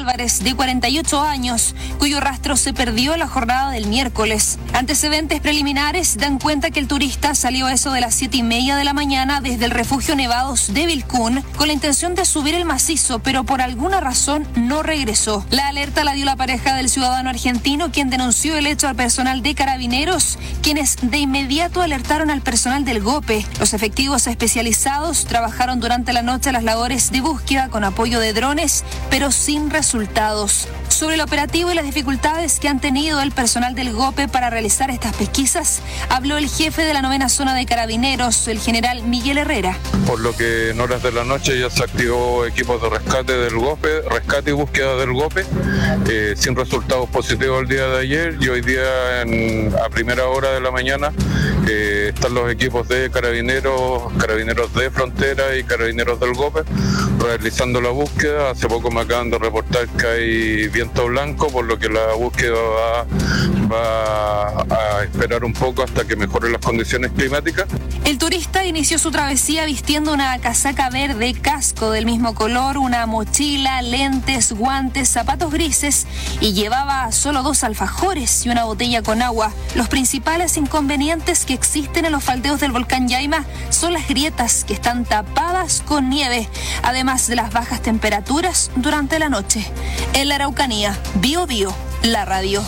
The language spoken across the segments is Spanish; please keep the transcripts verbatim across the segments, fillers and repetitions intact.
Álvarez, de cuarenta y ocho años, cuyo rastro se perdió en la jornada del miércoles. Antecedentes preliminares dan cuenta que el turista salió a eso de las siete y media de la mañana desde el refugio Nevados de Vilcún con la intención de subir el macizo, pero por alguna razón no regresó. La alerta la dio la pareja del ciudadano argentino, quien denunció el hecho al personal de Carabineros, quienes de inmediato alertaron al personal del GOPE. Los efectivos especializados trabajaron durante la noche las labores de búsqueda con apoyo de drones, pero sin resultados. Sobre el operativo y las dificultades que han tenido el personal del GOPE para realizar estas pesquisas, habló el jefe de la novena zona de Carabineros, el general Miguel Herrera. Por lo que en horas de la noche ya se activó equipos de rescate del GOPE, rescate y búsqueda del GOPE, eh, sin resultados positivos el día de ayer, y hoy día en, a primera hora de la mañana eh, están los equipos de Carabineros, Carabineros de Frontera y Carabineros del GOPE realizando la búsqueda. Hace poco me acaban de reportar que hay viento blanco, por lo que la búsqueda va, va a esperar un poco hasta que mejoren las condiciones climáticas. El turista inició su travesía vistiendo una casaca verde, casco del mismo color, una mochila, lentes, guantes, zapatos grises y llevaba solo dos alfajores y una botella con agua. Los principales inconvenientes que existen en los faldeos del volcán Yaima son las grietas que están tapadas con nieve, además de las bajas temperaturas durante la noche. En la Araucanía, Bio Bio, la radio.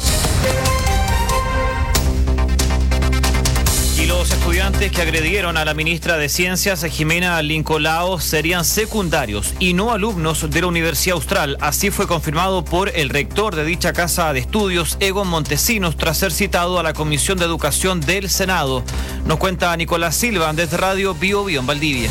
Y los estudiantes que agredieron a la ministra de Ciencias, Jimena Lincolao, serían secundarios y no alumnos de la Universidad Austral. Así fue confirmado por el rector de dicha casa de estudios, Egon Montesinos, tras ser citado a la Comisión de Educación del Senado. Nos cuenta Nicolás Silva desde Radio Bio Bio en Valdivia.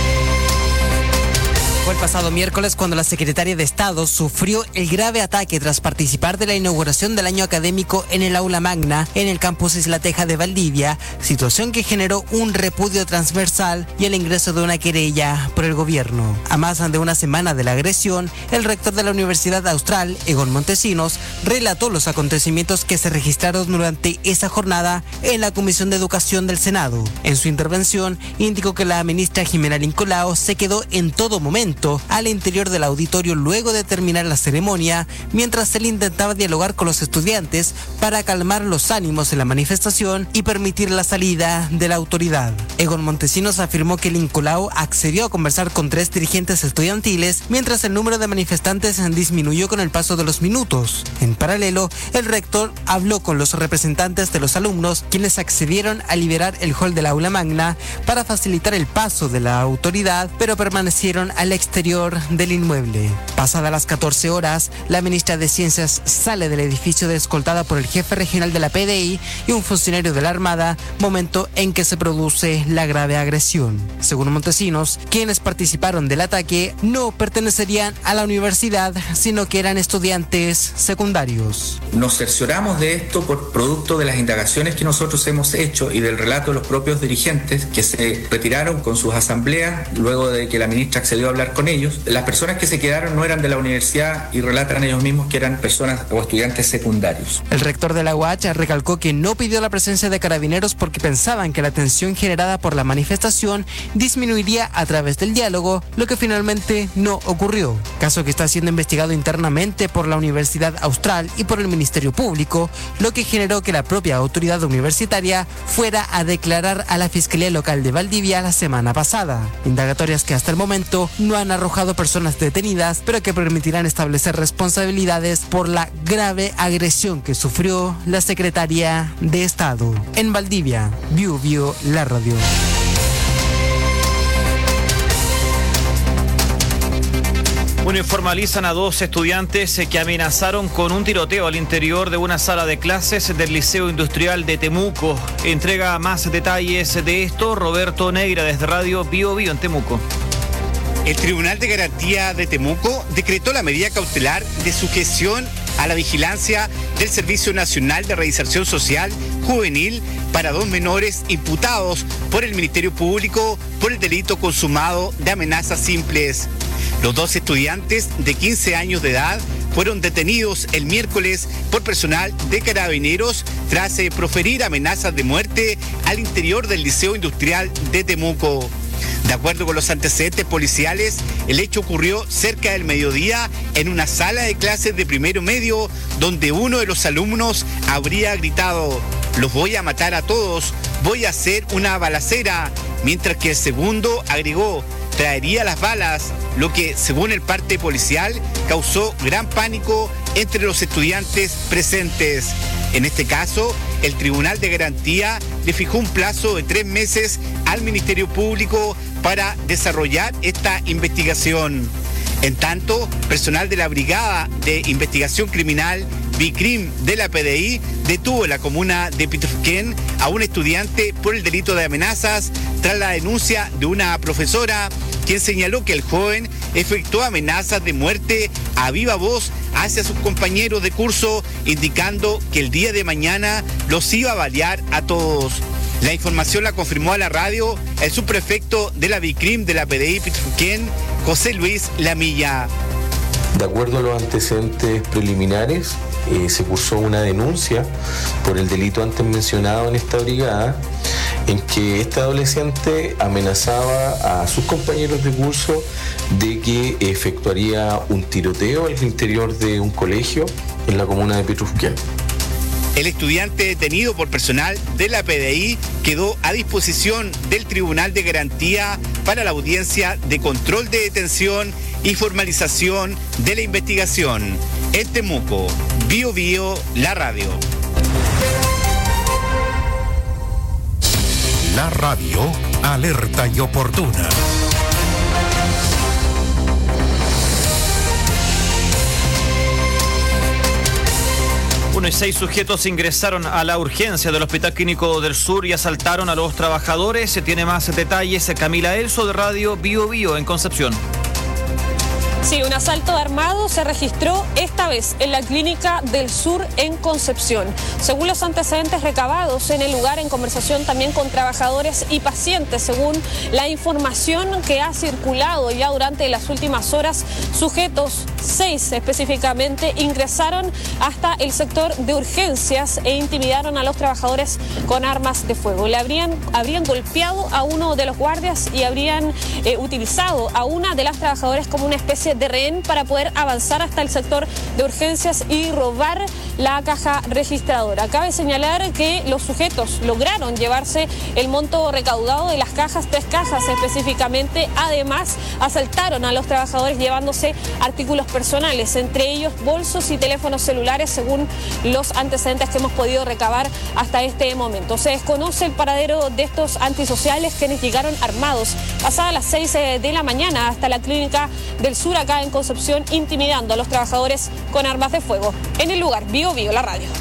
Fue el pasado miércoles cuando la secretaria de Estado sufrió el grave ataque tras participar de la inauguración del año académico en el aula magna en el campus Isla Teja de Valdivia, situación que generó un repudio transversal y el ingreso de una querella por el gobierno. A más de una semana de la agresión, el rector de la Universidad Austral, Egon Montesinos, relató los acontecimientos que se registraron durante esa jornada en la Comisión de Educación del Senado. En su intervención, indicó que la ministra Jimena Lincolao se quedó en todo momento al interior del auditorio luego de terminar la ceremonia, mientras él intentaba dialogar con los estudiantes para calmar los ánimos en la manifestación y permitir la salida de la autoridad. Egon Montesinos afirmó que Lincolao accedió a conversar con tres dirigentes estudiantiles, mientras el número de manifestantes disminuyó con el paso de los minutos. En paralelo, el rector habló con los representantes de los alumnos, quienes accedieron a liberar el hall del aula magna para facilitar el paso de la autoridad, pero permanecieron al exterior del inmueble. Pasadas las catorce horas, la ministra de Ciencias sale del edificio escoltada por el jefe regional de la P D I y un funcionario de la Armada, momento en que se produce la grave agresión. Según Montesinos, quienes participaron del ataque no pertenecerían a la universidad, sino que eran estudiantes secundarios. Nos cercioramos de esto por producto de las indagaciones que nosotros hemos hecho y del relato de los propios dirigentes que se retiraron con sus asambleas luego de que la ministra accedió a hablar con ellos. Las personas que se quedaron no eran de la universidad y relatan ellos mismos que eran personas o estudiantes secundarios. El rector de la U A H recalcó que no pidió la presencia de carabineros porque pensaban que la tensión generada por la manifestación disminuiría a través del diálogo, lo que finalmente no ocurrió. Caso que está siendo investigado internamente por la Universidad Austral y por el Ministerio Público, lo que generó que la propia autoridad universitaria fuera a declarar a la Fiscalía Local de Valdivia la semana pasada. Indagatorias que hasta el momento no han arrojado personas detenidas, pero que permitirán establecer responsabilidades por la grave agresión que sufrió la secretaria de Estado. En Valdivia, Bio Bio, la radio. Bueno, formalizan a dos estudiantes que amenazaron con un tiroteo al interior de una sala de clases del Liceo Industrial de Temuco. Entrega más detalles de esto Roberto Negra desde Radio Bio Bio en Temuco. El Tribunal de Garantía de Temuco decretó la medida cautelar de sujeción a la vigilancia del Servicio Nacional de Reinserción Social Juvenil para dos menores imputados por el Ministerio Público por el delito consumado de amenazas simples. Los dos estudiantes de quince años de edad fueron detenidos el miércoles por personal de Carabineros tras proferir amenazas de muerte al interior del Liceo Industrial de Temuco. De acuerdo con los antecedentes policiales, el hecho ocurrió cerca del mediodía en una sala de clases de primero medio, donde uno de los alumnos habría gritado: "Los voy a matar a todos, voy a hacer una balacera", mientras que el segundo agregó: "Traería las balas", lo que, según el parte policial, causó gran pánico entre los estudiantes presentes. En este caso, el Tribunal de Garantía le fijó un plazo de tres meses al Ministerio Público para desarrollar esta investigación. En tanto, personal de la Brigada de Investigación Criminal BICRIM de la P D I detuvo en la comuna de Pitrufquén a un estudiante por el delito de amenazas tras la denuncia de una profesora, quien señaló que el joven efectuó amenazas de muerte a viva voz hacia sus compañeros de curso, indicando que el día de mañana los iba a balear a todos. La información la confirmó a la radio el subprefecto de la BICRIM de la P D I Pitrufquén, José Luis Lamilla. De acuerdo a los antecedentes preliminares, eh, se cursó una denuncia por el delito antes mencionado en esta brigada, en que este adolescente amenazaba a sus compañeros de curso de que efectuaría un tiroteo al interior de un colegio en la comuna de Pitrufquén. El estudiante detenido por personal de la P D I quedó a disposición del Tribunal de Garantía para la audiencia de control de detención y formalización de la investigación. En Temuco, Bio Bio, la radio. La radio, alerta y oportuna. Uno y seis sujetos ingresaron a la urgencia del Hospital Clínico del Sur y asaltaron a los trabajadores. Se tiene más detalles Camila Elso de Radio Bio Bio en Concepción. Sí, un asalto armado se registró esta vez en la Clínica del Sur en Concepción. Según los antecedentes recabados en el lugar, en conversación también con trabajadores y pacientes, según la información que ha circulado ya durante las últimas horas, sujetos, seis específicamente, ingresaron hasta el sector de urgencias e intimidaron a los trabajadores con armas de fuego. Le habrían, habrían golpeado a uno de los guardias y habrían eh, utilizado a una de las trabajadoras como una especie de rehén para poder avanzar hasta el sector de urgencias y robar la caja registradora. Cabe señalar que los sujetos lograron llevarse el monto recaudado de las cajas, tres cajas específicamente. Además, asaltaron a los trabajadores llevándose artículos personales, entre ellos bolsos y teléfonos celulares, según los antecedentes que hemos podido recabar hasta este momento. Se desconoce el paradero de estos antisociales, quienes llegaron armados pasadas las seis de la mañana hasta la Clínica del Sur acá en Concepción, intimidando a los trabajadores con armas de fuego. En el lugar, Bio Bio, la radio.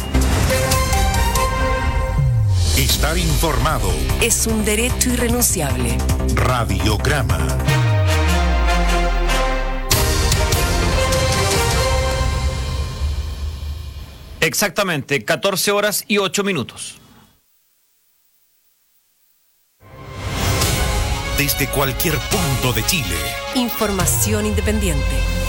Estar informado es un derecho irrenunciable. Radiograma. Exactamente, catorce horas y ocho minutos. Desde cualquier punto de Chile. Información independiente.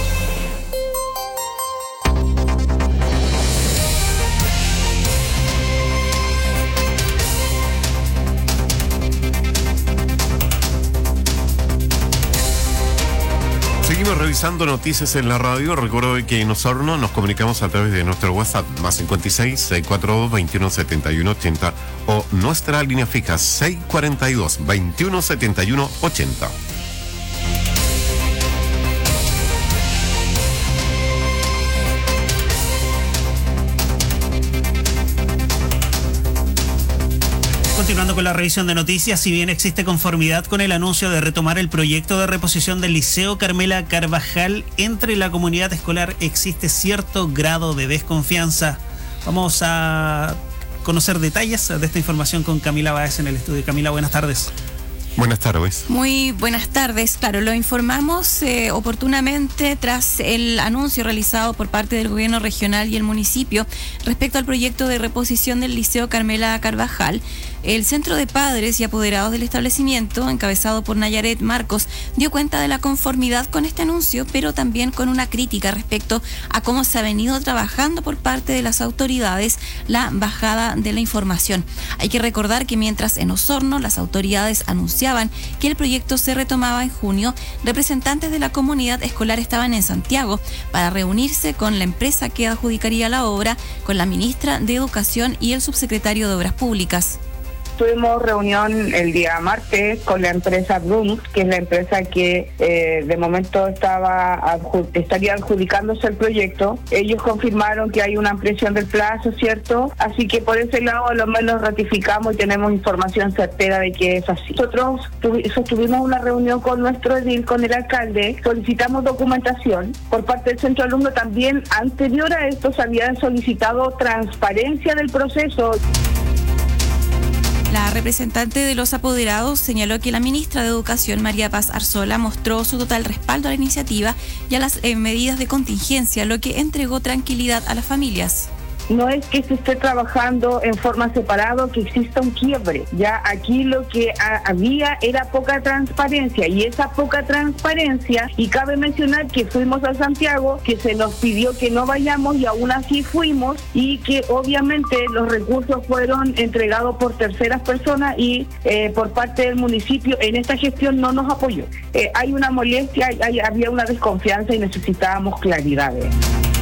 Seguimos revisando noticias en la radio. Recuerdo que en Osorno nos comunicamos a través de nuestro WhatsApp más cincuenta y seis, seiscientos cuarenta y dos, veintiuno setenta y uno ochenta o nuestra línea fija seiscientos cuarenta y dos, veintiuno setenta y uno ochenta. Continuando con la revisión de noticias, si bien existe conformidad con el anuncio de retomar el proyecto de reposición del Liceo Carmela Carvajal, entre la comunidad escolar existe cierto grado de desconfianza. Vamos a conocer detalles de esta información con Camila Báez en el estudio. Camila, buenas tardes. Buenas tardes. Muy buenas tardes. Claro, lo informamos eh, oportunamente tras el anuncio realizado por parte del gobierno regional y el municipio respecto al proyecto de reposición del Liceo Carmela Carvajal. El Centro de Padres y Apoderados del establecimiento, encabezado por Nayaret Marcos, dio cuenta de la conformidad con este anuncio, pero también con una crítica respecto a cómo se ha venido trabajando por parte de las autoridades la bajada de la información. Hay que recordar que mientras en Osorno las autoridades anunciaban que el proyecto se retomaba en junio, representantes de la comunidad escolar estaban en Santiago para reunirse con la empresa que adjudicaría la obra, con la ministra de Educación y el subsecretario de Obras Públicas. Tuvimos reunión el día martes con la empresa Brunx, que es la empresa que eh, de momento estaba adju- estaría adjudicándose el proyecto. Ellos confirmaron que hay una ampliación del plazo, ¿cierto? Así que por ese lado a lo menos ratificamos y tenemos información certera de que es así. Nosotros tuvi- sostuvimos una reunión con nuestro edil, con el alcalde, solicitamos documentación. Por parte del centro alumno también, anterior a esto, se había solicitado transparencia del proceso. La representante de los apoderados señaló que la ministra de Educación, María Paz Arzola, mostró su total respaldo a la iniciativa y a las eh, medidas de contingencia, lo que entregó tranquilidad a las familias. No es que se esté trabajando en forma separada, que exista un quiebre. Ya aquí lo que a, había era poca transparencia, y esa poca transparencia, y cabe mencionar que fuimos a Santiago, que se nos pidió que no vayamos y aún así fuimos, y que obviamente los recursos fueron entregados por terceras personas y eh, por parte del municipio en esta gestión no nos apoyó. Eh, hay una molestia, hay, hay, había una desconfianza y necesitábamos claridades.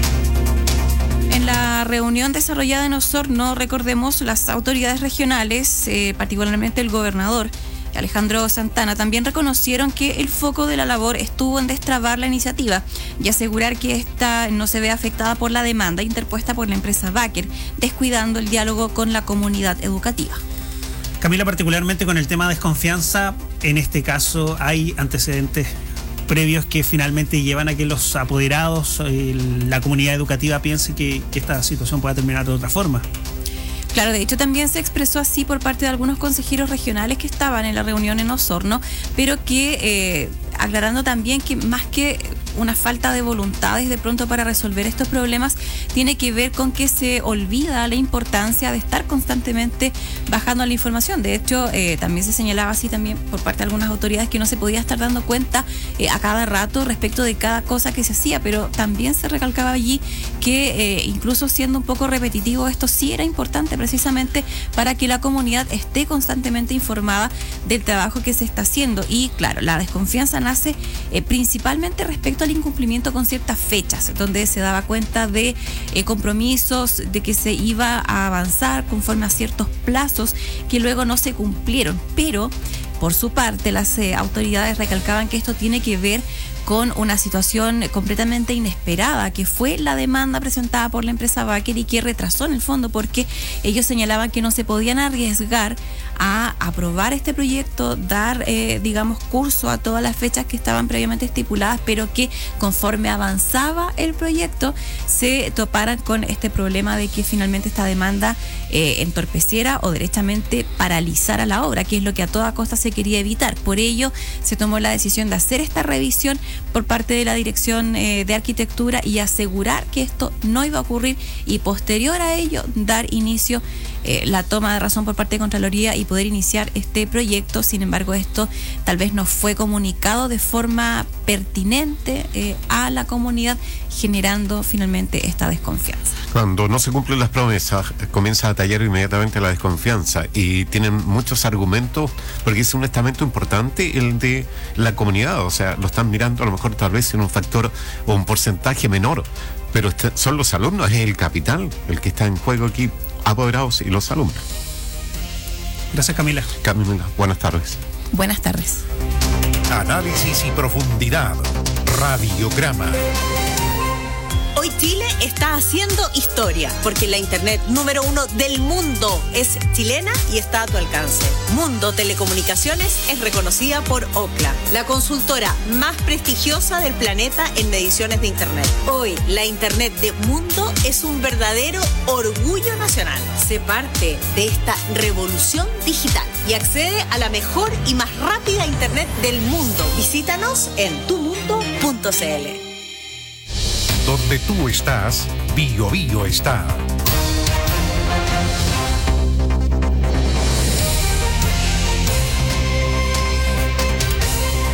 En la reunión desarrollada en Osorno, recordemos, las autoridades regionales, eh, particularmente el gobernador Alejandro Santana, también reconocieron que el foco de la labor estuvo en destrabar la iniciativa y asegurar que esta no se ve afectada por la demanda interpuesta por la empresa Baker, descuidando el diálogo con la comunidad educativa. Camila, particularmente con el tema de desconfianza, en este caso hay antecedentes previos que finalmente llevan a que los apoderados, eh, la comunidad educativa piense que, que esta situación pueda terminar de otra forma. Claro, de hecho también se expresó así por parte de algunos consejeros regionales que estaban en la reunión en Osorno, pero que eh, aclarando también que más que una falta de voluntades de pronto para resolver estos problemas, tiene que ver con que se olvida la importancia de estar constantemente bajando la información. De hecho, eh, también se señalaba así también por parte de algunas autoridades que no se podía estar dando cuenta eh, a cada rato respecto de cada cosa que se hacía, pero también se recalcaba allí que eh, incluso siendo un poco repetitivo, esto sí era importante precisamente para que la comunidad esté constantemente informada del trabajo que se está haciendo. Y claro, la desconfianza nace eh, principalmente respecto al incumplimiento con ciertas fechas, donde se daba cuenta de eh, compromisos, de que se iba a avanzar conforme a ciertos plazos que luego no se cumplieron. Pero, por su parte, las eh, autoridades recalcaban que esto tiene que ver con una situación completamente inesperada, que fue la demanda presentada por la empresa Baker y que retrasó en el fondo, porque ellos señalaban que no se podían arriesgar a aprobar este proyecto, dar, eh, digamos, curso a todas las fechas que estaban previamente estipuladas, pero que conforme avanzaba el proyecto se toparan con este problema de que finalmente esta demanda eh, entorpeciera o derechamente paralizara la obra, que es lo que a toda costa se quería evitar. Por ello se tomó la decisión de hacer esta revisión por parte de la Dirección eh, de Arquitectura y asegurar que esto no iba a ocurrir, y posterior a ello dar inicio eh, la toma de razón por parte de Contraloría y poder iniciar este proyecto. Sin embargo, esto tal vez no fue comunicado de forma pertinente eh, a la comunidad, generando finalmente esta desconfianza. Cuando no se cumplen las promesas, comienza a tallar inmediatamente la desconfianza, y tienen muchos argumentos, porque es un estamento importante el de la comunidad. O sea, lo están mirando a lo mejor tal vez en un factor o un porcentaje menor, pero este, son los alumnos, es el capital el que está en juego aquí, apoderados y los alumnos. Gracias, Camila. Camila, buenas tardes. Buenas tardes. Análisis y profundidad. Radiograma. Hoy Chile está haciendo historia, porque la internet número uno del mundo es chilena y está a tu alcance. Mundo Telecomunicaciones es reconocida por Ookla, la consultora más prestigiosa del planeta en mediciones de internet. Hoy la internet de Mundo es un verdadero orgullo nacional. Sé parte de esta revolución digital y accede a la mejor y más rápida internet del mundo. Visítanos en tu mundo punto c l. Donde tú estás, Bio Bio está.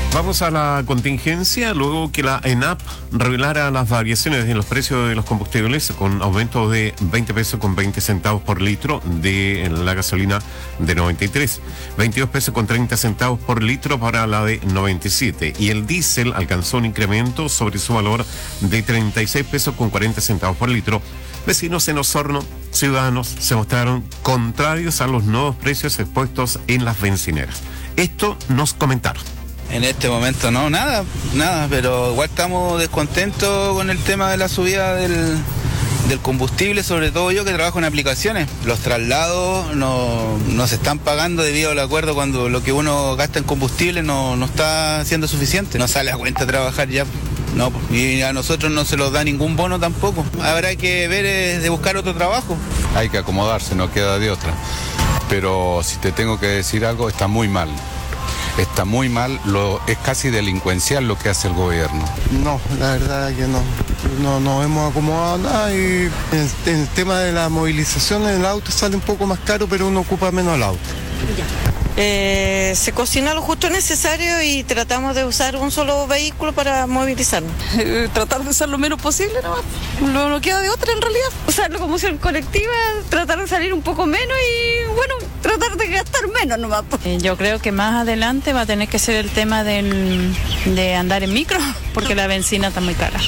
Vamos a la contingencia, luego que la ENAP revelara las variaciones en los precios de los combustibles con aumento de veinte pesos con veinte centavos por litro de la gasolina de noventa y tres, veintidós pesos con treinta centavos por litro para la de noventa y siete, y el diésel alcanzó un incremento sobre su valor de treinta y seis pesos con cuarenta centavos por litro. Vecinos en Osorno, ciudadanos, se mostraron contrarios a los nuevos precios expuestos en las bencineras. Esto nos comentaron. En este momento no, nada, nada, pero igual estamos descontentos con el tema de la subida del, del combustible, sobre todo yo que trabajo en aplicaciones. Los traslados no, no se están pagando debido al acuerdo cuando lo que uno gasta en combustible no, no está siendo suficiente. No sale a cuenta trabajar ya. No, y a nosotros no se nos da ningún bono tampoco. Habrá que ver eh, de buscar otro trabajo. Hay que acomodarse, no queda de otra. Pero si te tengo que decir algo, está muy mal. Está muy mal, lo, es casi delincuencial lo que hace el gobierno. No, la verdad que no. No nos hemos acomodado nada y en, en el tema de la movilización en el auto sale un poco más caro, pero uno ocupa menos el auto. Eh, se cocina lo justo necesario y tratamos de usar un solo vehículo para movilizarnos. Eh, tratar de usar lo menos posible, ¿no? No, no queda de otra en realidad. Usar la locomoción colectiva, tratar de salir un poco menos y, bueno, tratar de gastar menos nomás. Eh, yo creo que más adelante va a tener que ser el tema del, de andar en micro, porque la benzina está muy cara.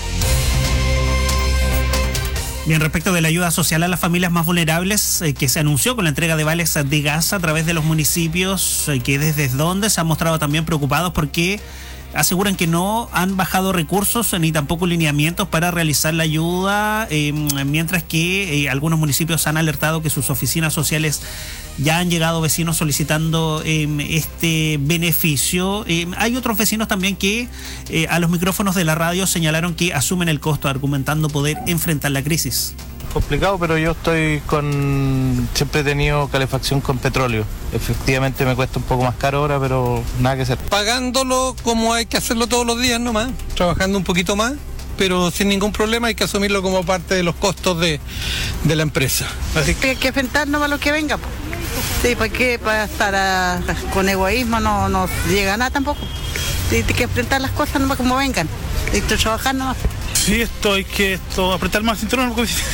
Bien, respecto de la ayuda social a las familias más vulnerables, eh, que se anunció con la entrega de vales de gas a través de los municipios, eh, que desde donde se han mostrado también preocupados porque aseguran que no han bajado recursos ni tampoco lineamientos para realizar la ayuda, eh, mientras que eh, algunos municipios han alertado que sus oficinas sociales ya han llegado vecinos solicitando eh, este beneficio. Eh, hay otros vecinos también que eh, a los micrófonos de la radio señalaron que asumen el costo, argumentando poder enfrentar la crisis. Complicado, pero yo estoy con... siempre he tenido calefacción con petróleo. Efectivamente me cuesta un poco más caro ahora, pero nada que hacer. Pagándolo como hay que hacerlo todos los días nomás, trabajando un poquito más, pero sin ningún problema hay que asumirlo como parte de los costos de, de la empresa. Así que hay que enfrentarnos a lo que venga. Sí, ¿para qué? Para estar a, con egoísmo no, no llega nada tampoco. Sí, hay que enfrentar las cosas nomás como vengan. Hay que trabajar nomás. Sí, esto hay que esto, apretar más el cinturón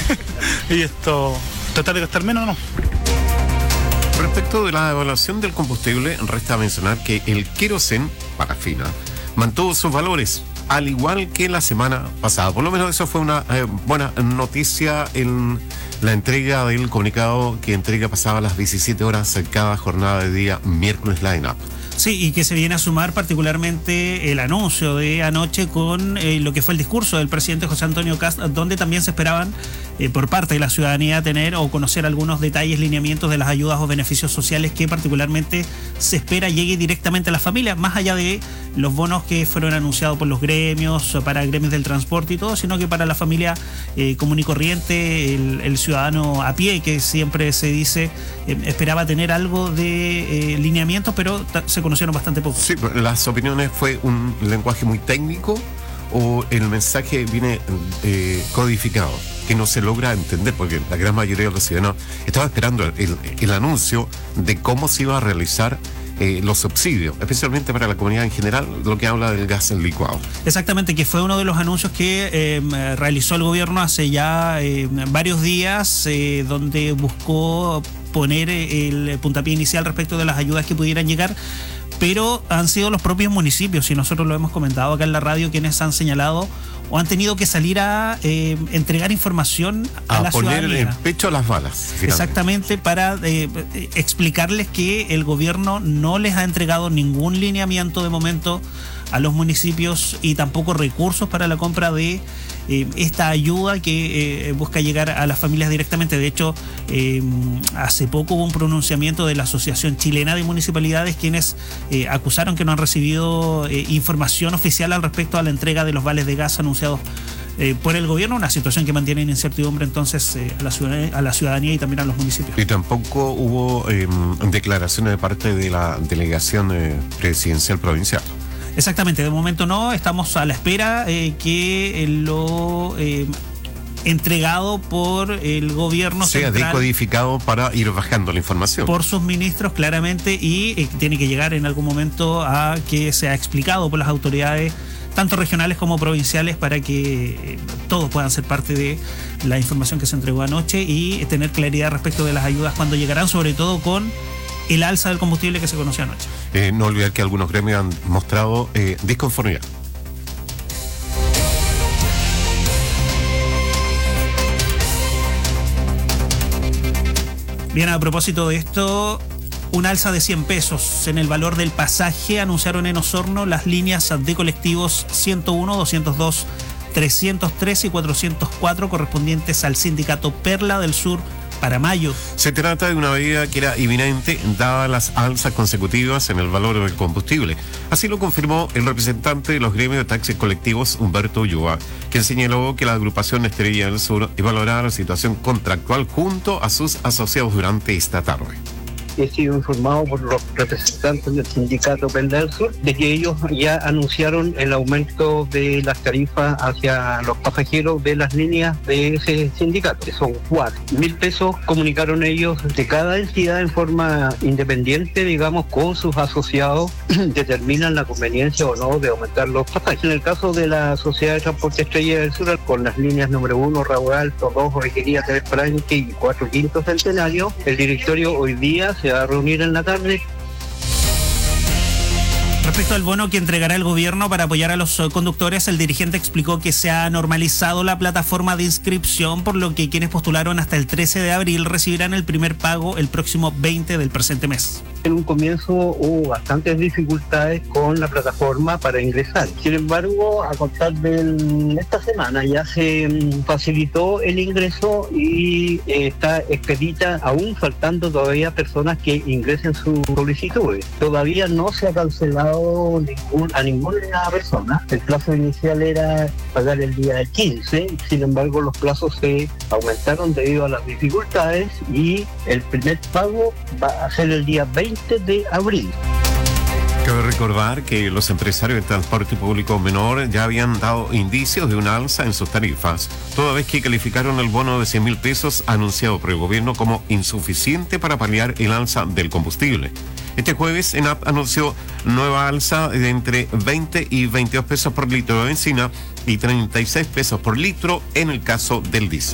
y esto, tratar de gastar menos, ¿no? Respecto de la evaluación del combustible, resta mencionar que el querosén, parafina, mantuvo sus valores, al igual que la semana pasada. Por lo menos eso fue una eh, buena noticia en la entrega del comunicado que entrega pasaba las diecisiete horas cada jornada de día miércoles la ENAP. Sí, y que se viene a sumar particularmente el anuncio de anoche con eh, lo que fue el discurso del presidente José Antonio Kast, donde también se esperaban eh, por parte de la ciudadanía tener o conocer algunos detalles, lineamientos de las ayudas o beneficios sociales que particularmente se espera llegue directamente a las familias, más allá de los bonos que fueron anunciados por los gremios, para gremios del transporte y todo, sino que para la familia eh, común y corriente, el, el ciudadano a pie, que siempre se dice, eh, esperaba tener algo de eh, lineamientos, pero se conocieron bastante poco. Sí, las opiniones fue un lenguaje muy técnico o el mensaje viene eh, codificado, que no se logra entender, porque la gran mayoría de los ciudadanos estaba esperando el, el anuncio de cómo se iba a realizar eh, los subsidios, especialmente para la comunidad en general, lo que habla del gas licuado. Exactamente, que fue uno de los anuncios que eh, realizó el gobierno hace ya eh, varios días, eh, donde buscó poner el puntapié inicial respecto de las ayudas que pudieran llegar, pero han sido los propios municipios, y nosotros lo hemos comentado acá en la radio, quienes han señalado o han tenido que salir a eh, entregar información a, a la ciudadanía. A poner el pecho a las balas. Finalmente. Exactamente, para eh, explicarles que el gobierno no les ha entregado ningún lineamiento de momento a los municipios y tampoco recursos para la compra de eh, esta ayuda que eh, busca llegar a las familias directamente. De hecho, eh, hace poco hubo un pronunciamiento de la Asociación Chilena de Municipalidades, quienes eh, acusaron que no han recibido eh, información oficial al respecto a la entrega de los vales de gas anunciados eh, por el gobierno, una situación que mantiene en incertidumbre entonces eh, a, la ciudadanía, a la ciudadanía y también a los municipios. Y tampoco hubo eh, declaraciones de parte de la delegación eh, presidencial provincial. Exactamente, de momento no, estamos a la espera eh, que lo eh, entregado por el gobierno sea central, decodificado para ir bajando la información por sus ministros claramente, y eh, tiene que llegar en algún momento a que sea explicado por las autoridades tanto regionales como provinciales para que eh, todos puedan ser parte de la información que se entregó anoche y tener claridad respecto de las ayudas cuando llegarán, sobre todo con el alza del combustible que se conoció anoche. Eh, no olvidar que algunos gremios han mostrado eh, disconformidad. Bien, a propósito de esto, un alza de cien pesos en el valor del pasaje anunciaron en Osorno las líneas de colectivos ciento uno, doscientos dos, trescientos tres y cuatrocientos cuatro correspondientes al sindicato Perla del Sur para mayo. Se trata de una medida que era inminente dadas las alzas consecutivas en el valor del combustible. Así lo confirmó el representante de los gremios de taxis colectivos, Humberto Ulloa, quien señaló que la agrupación Estrella del Sur evaluará la situación contractual junto a sus asociados durante esta tarde. He sido informado por los representantes del sindicato Perla del Sur de que ellos ya anunciaron el aumento de las tarifas hacia los pasajeros de las líneas de ese sindicato, que son cuatro mil pesos, comunicaron ellos de cada entidad en forma independiente, digamos, con sus asociados, determinan la conveniencia o no de aumentar los pasajes. En el caso de la Sociedad de Transporte Estrella del Sur, con las líneas número uno, Raúl Alto, dos, Requería, tres, Franque y cuatro, Quinto Centenario, el directorio hoy día se va a reunir en la tarde. Respecto al bono que entregará el gobierno para apoyar a los conductores, el dirigente explicó que se ha normalizado la plataforma de inscripción, por lo que quienes postularon hasta el trece de abril recibirán el primer pago el próximo veinte del presente mes. En un comienzo hubo bastantes dificultades con la plataforma para ingresar. Sin embargo, a contar de esta semana ya se facilitó el ingreso y eh, está expedita, aún faltando todavía personas que ingresen sus solicitudes. Todavía no se ha cancelado ningún, a ninguna persona. El plazo inicial era pagar el día quince, sin embargo los plazos se aumentaron debido a las dificultades y el primer pago va a ser el día veinte de abril. Cabe recordar que los empresarios del transporte público menor ya habían dado indicios de una alza en sus tarifas, toda vez que calificaron el bono de cien mil pesos anunciado por el gobierno como insuficiente para paliar el alza del combustible. Este jueves, ENAP anunció nueva alza de entre veinte y veintidós pesos por litro de benzina y treinta y seis pesos por litro en el caso del diésel.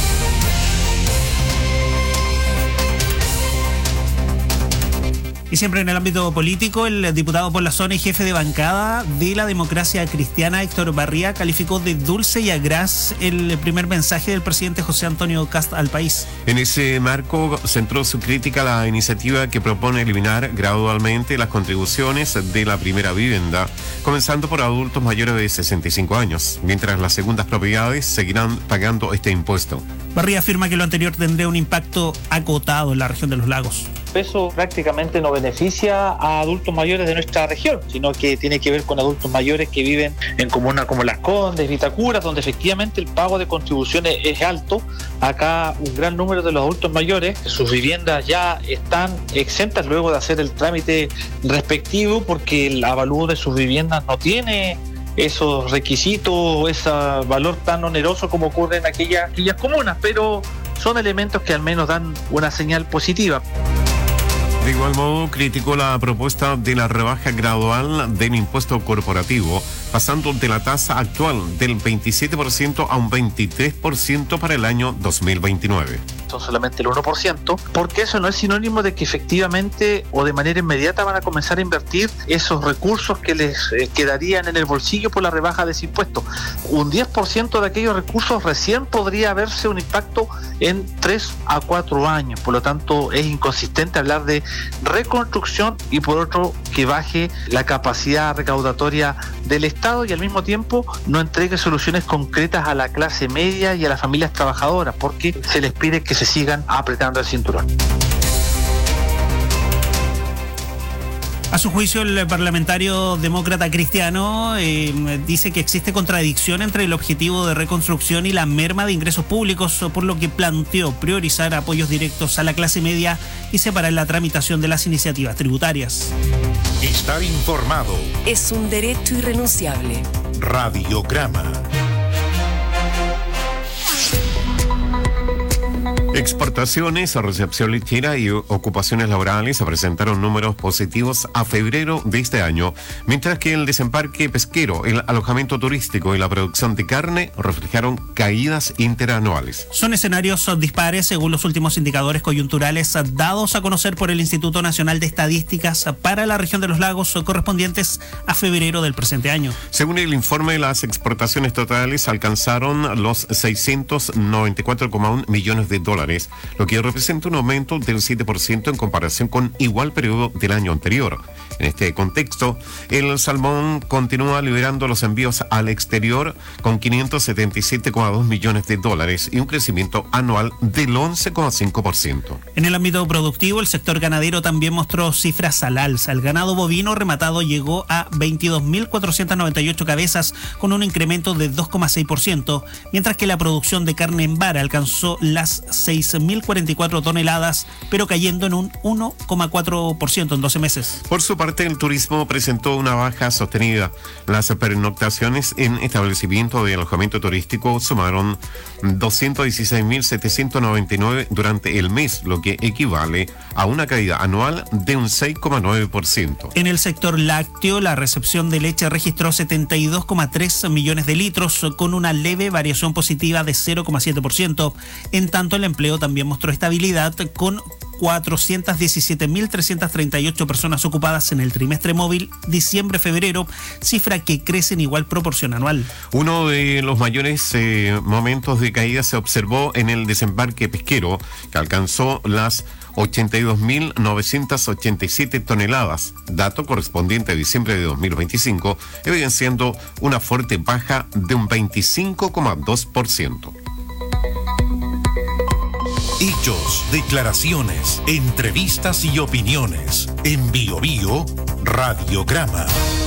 Y siempre en el ámbito político, el diputado por la zona y jefe de bancada de la Democracia Cristiana, Héctor Barría, calificó de dulce y agraz el primer mensaje del presidente José Antonio Kast al país. En ese marco centró su crítica a la iniciativa que propone eliminar gradualmente las contribuciones de la primera vivienda, comenzando por adultos mayores de sesenta y cinco años, mientras las segundas propiedades seguirán pagando este impuesto. Barría afirma que lo anterior tendría un impacto acotado en la región de los lagos. Eso prácticamente no beneficia a adultos mayores de nuestra región, sino que tiene que ver con adultos mayores que viven en comunas como Las Condes, Vitacura, donde efectivamente el pago de contribuciones es alto. Acá un gran número de los adultos mayores, sus viviendas ya están exentas luego de hacer el trámite respectivo porque el avalúo de sus viviendas no tiene esos requisitos, ese valor tan oneroso como ocurre en aquellas, aquellas comunas, pero son elementos que al menos dan una señal positiva. De igual modo, criticó la propuesta de la rebaja gradual del impuesto corporativo, pasando de la tasa actual del veintisiete por ciento a un veintitrés por ciento para el año dos mil veintinueve. Son solamente el uno por ciento, porque eso no es sinónimo de que efectivamente o de manera inmediata van a comenzar a invertir esos recursos que les eh, quedarían en el bolsillo por la rebaja de ese impuesto. Un diez por ciento de aquellos recursos recién podría verse un impacto en tres a cuatro años, por lo tanto es inconsistente hablar de reconstrucción y por otro que baje la capacidad recaudatoria del Estado y al mismo tiempo no entregue soluciones concretas a la clase media y a las familias trabajadoras, porque se les pide que se sigan apretando el cinturón. A su juicio, el parlamentario demócrata cristiano eh, dice que existe contradicción entre el objetivo de reconstrucción y la merma de ingresos públicos, por lo que planteó priorizar apoyos directos a la clase media y separar la tramitación de las iniciativas tributarias. Estar informado es un derecho irrenunciable. Radiograma. Exportaciones, recepción lechera y ocupaciones laborales presentaron números positivos a febrero de este año, mientras que el desembarque pesquero, el alojamiento turístico y la producción de carne reflejaron caídas interanuales. Son escenarios dispares según los últimos indicadores coyunturales dados a conocer por el Instituto Nacional de Estadísticas para la región de los lagos correspondientes a febrero del presente año. Según el informe, las exportaciones totales alcanzaron los seiscientos noventa y cuatro coma uno millones de dólares, lo que representa un aumento del siete por ciento en comparación con igual periodo del año anterior. En este contexto, el salmón continúa liberando los envíos al exterior con quinientos setenta y siete coma dos millones de dólares y un crecimiento anual del once coma cinco por ciento. En el ámbito productivo, el sector ganadero también mostró cifras al alza. El ganado bovino rematado llegó a veintidós mil cuatrocientas noventa y ocho cabezas con un incremento de dos coma seis por ciento, mientras que la producción de carne en vara alcanzó las seis mil cuarenta y cuatro toneladas, pero cayendo en un uno coma cuatro por ciento en doce meses. Por su parte, el turismo presentó una baja sostenida. Las pernoctaciones en establecimientos de alojamiento turístico sumaron doscientos dieciséis mil setecientos noventa y nueve durante el mes, lo que equivale a una caída anual de un seis coma nueve por ciento. En el sector lácteo, la recepción de leche registró setenta y dos coma tres millones de litros, con una leve variación positiva de cero coma siete por ciento. En tanto, el empleo también mostró estabilidad, con cuatrocientos diecisiete mil trescientos treinta y ocho personas ocupadas en el trimestre móvil diciembre-febrero, cifra que crece en igual proporción anual. Uno de los mayores eh, momentos de caída se observó en el desembarque pesquero, que alcanzó las ochenta y dos mil novecientas ochenta y siete toneladas, dato correspondiente a diciembre de dos mil veinticinco, evidenciando una fuerte baja de un veinticinco coma dos por ciento. Hechos, declaraciones, entrevistas y opiniones. En Bio Bio, Radiograma.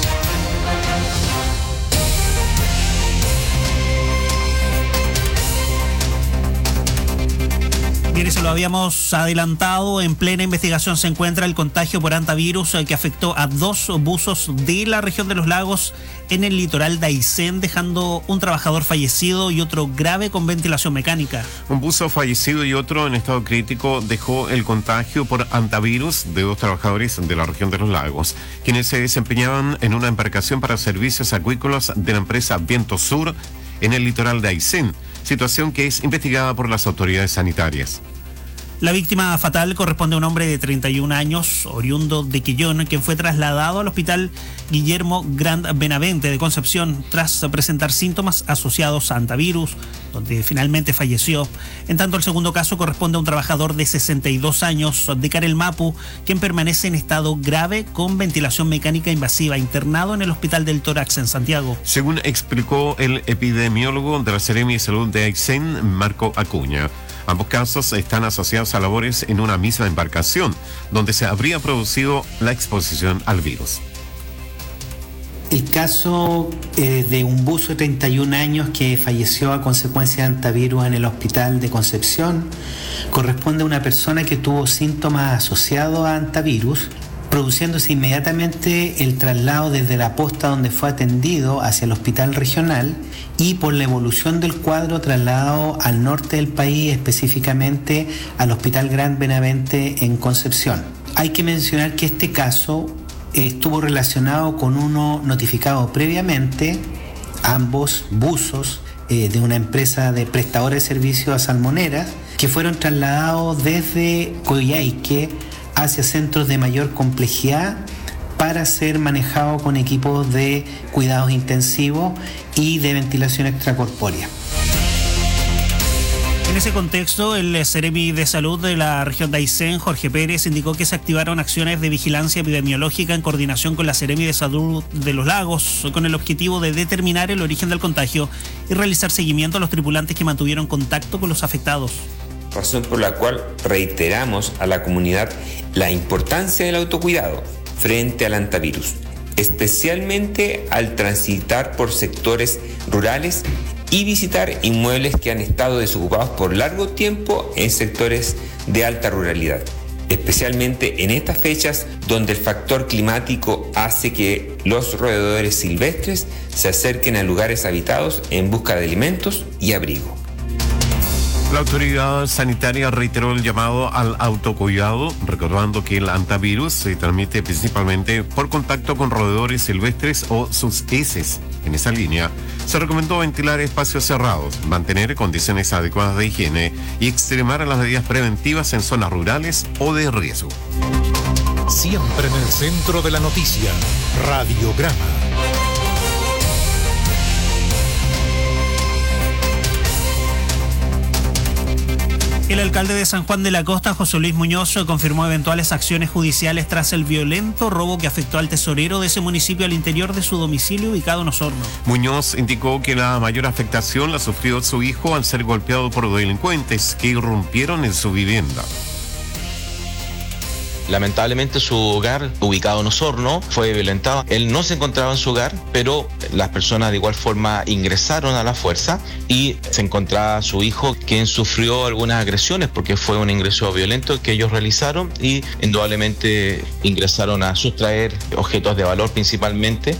Bien, y se lo habíamos adelantado, en plena investigación se encuentra el contagio por hantavirus que afectó a dos buzos de la región de los lagos en el litoral de Aysén, dejando un trabajador fallecido y otro grave con ventilación mecánica. Un buzo fallecido y otro en estado crítico dejó el contagio por hantavirus de dos trabajadores de la región de los lagos, quienes se desempeñaban en una embarcación para servicios acuícolas de la empresa Viento Sur en el litoral de Aysén, situación que es investigada por las autoridades sanitarias. La víctima fatal corresponde a un hombre de treinta y un años, oriundo de Quillón, quien fue trasladado al hospital Guillermo Grand Benavente de Concepción tras presentar síntomas asociados a hantavirus, donde finalmente falleció. En tanto, el segundo caso corresponde a un trabajador de sesenta y dos años de Carel Mapu, quien permanece en estado grave con ventilación mecánica invasiva, internado en el Hospital del Tórax en Santiago. Según explicó el epidemiólogo de la Seremi de Salud de Aysén, Marco Acuña, ambos casos están asociados a labores en una misma embarcación, donde se habría producido la exposición al virus. El caso eh, de un buzo de treinta y un años que falleció a consecuencia de hantavirus en el hospital de Concepción corresponde a una persona que tuvo síntomas asociados a hantavirus, produciéndose inmediatamente el traslado desde la posta donde fue atendido hacia el hospital regional y por la evolución del cuadro trasladado al norte del país, específicamente al Hospital Gran Benavente en Concepción. Hay que mencionar que este caso estuvo relacionado con uno notificado previamente, ambos buzos eh, de una empresa de prestadores de servicios a salmoneras, que fueron trasladados desde Coyhaique hacia centros de mayor complejidad para ser manejados con equipos de cuidados intensivos y de ventilación extracorpórea. En ese contexto, el Seremi de Salud de la región de Aysén, Jorge Pérez, indicó que se activaron acciones de vigilancia epidemiológica en coordinación con la Seremi de Salud de los Lagos, con el objetivo de determinar el origen del contagio y realizar seguimiento a los tripulantes que mantuvieron contacto con los afectados. Razón por la cual reiteramos a la comunidad la importancia del autocuidado frente al hantavirus, especialmente al transitar por sectores rurales y visitar inmuebles que han estado desocupados por largo tiempo en sectores de alta ruralidad, especialmente en estas fechas donde el factor climático hace que los roedores silvestres se acerquen a lugares habitados en busca de alimentos y abrigo. La autoridad sanitaria reiteró el llamado al autocuidado, recordando que el antivirus se transmite principalmente por contacto con roedores silvestres o sus heces. En esa línea, se recomendó ventilar espacios cerrados, mantener condiciones adecuadas de higiene y extremar las medidas preventivas en zonas rurales o de riesgo. Siempre en el centro de la noticia, Radiograma. El alcalde de San Juan de la Costa, José Luis Muñoz, confirmó eventuales acciones judiciales tras el violento robo que afectó al tesorero de ese municipio al interior de su domicilio ubicado en Osorno. Muñoz indicó que la mayor afectación la sufrió su hijo al ser golpeado por delincuentes que irrumpieron en su vivienda. Lamentablemente su hogar, ubicado en Osorno, fue violentado. Él no se encontraba en su hogar, pero las personas de igual forma ingresaron a la fuerza y se encontraba su hijo, quien sufrió algunas agresiones porque fue un ingreso violento que ellos realizaron y indudablemente ingresaron a sustraer objetos de valor principalmente.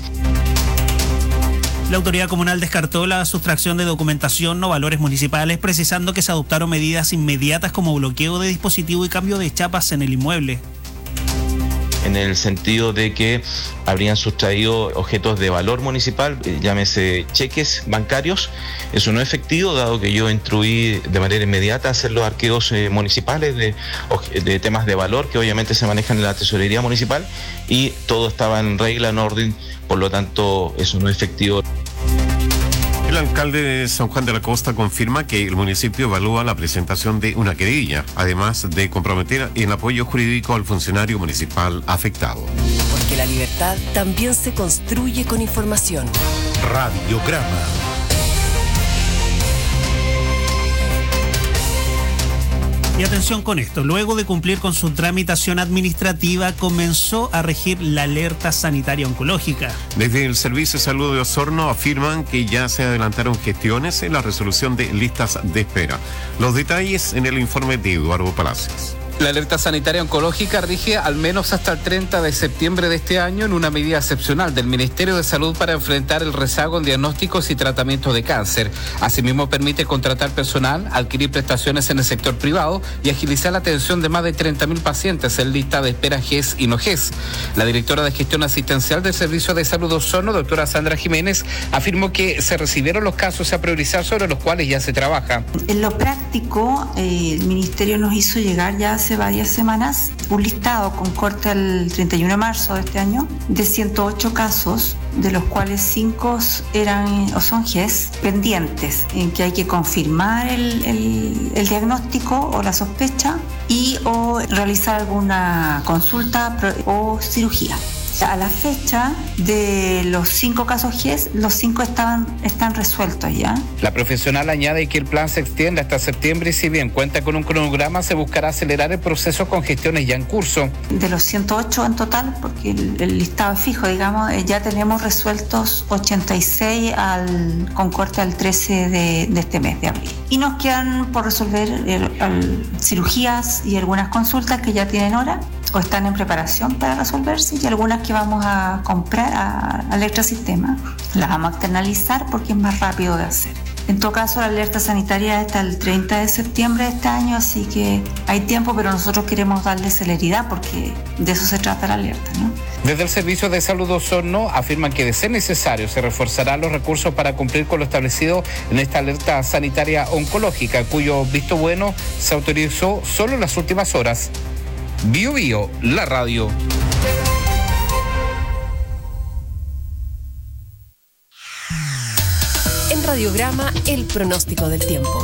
La autoridad comunal descartó la sustracción de documentación no valores municipales, precisando que se adoptaron medidas inmediatas como bloqueo de dispositivo y cambio de chapas en el inmueble. En el sentido de que habrían sustraído objetos de valor municipal, llámese cheques bancarios. Eso no es efectivo, dado que yo instruí de manera inmediata a hacer los arqueos eh, municipales de, de temas de valor que obviamente se manejan en la tesorería municipal y todo estaba en regla, en orden, por lo tanto eso no es efectivo. El alcalde de San Juan de la Costa confirma que el municipio evalúa la presentación de una querella, además de comprometer el apoyo jurídico al funcionario municipal afectado. Porque la libertad también se construye con información. Radiograma. Y atención con esto, luego de cumplir con su tramitación administrativa, comenzó a regir la alerta sanitaria oncológica. Desde el Servicio de Salud de Osorno afirman que ya se adelantaron gestiones en la resolución de listas de espera. Los detalles en el informe de Eduardo Palacios. La alerta sanitaria oncológica rige al menos hasta el treinta de septiembre de este año en una medida excepcional del Ministerio de Salud para enfrentar el rezago en diagnósticos y tratamientos de cáncer. Asimismo, permite contratar personal, adquirir prestaciones en el sector privado y agilizar la atención de más de treinta mil pacientes en lista de espera G E S y no G E S. La directora de Gestión Asistencial del Servicio de Salud de Osorno, doctora Sandra Jiménez, afirmó que se recibieron los casos a priorizar sobre los cuales ya se trabaja. En lo práctico, eh, el Ministerio nos hizo llegar ya hace varias semanas un listado con corte al treinta y uno de marzo de este año de ciento ocho casos, de los cuales cinco eran o son G E S pendientes, en que hay que confirmar el, el, el diagnóstico o la sospecha y o realizar alguna consulta o cirugía. A la fecha de los cinco casos G E S, los cinco estaban, están resueltos ya. La profesional añade que el plan se extiende hasta septiembre y si bien cuenta con un cronograma, se buscará acelerar el proceso con gestiones ya en curso. De los ciento ocho en total, porque el, el listado es fijo, digamos, ya tenemos resueltos ochenta y seis al, con corte al trece de, de este mes de abril. Y nos quedan por resolver el, el, cirugías y algunas consultas que ya tienen hora o están en preparación para resolverse y algunas que vamos a comprar a, a Electrosistema. Las vamos a externalizar porque es más rápido de hacer. En todo caso, la alerta sanitaria está el treinta de septiembre de este año, así que hay tiempo, pero nosotros queremos darle celeridad porque de eso se trata la alerta, ¿no? Desde el Servicio de Salud de Osorno afirman que de ser necesario se reforzarán los recursos para cumplir con lo establecido en esta alerta sanitaria oncológica, cuyo visto bueno se autorizó solo en las últimas horas. Bio Bio, la radio. En Radiograma, el pronóstico del tiempo.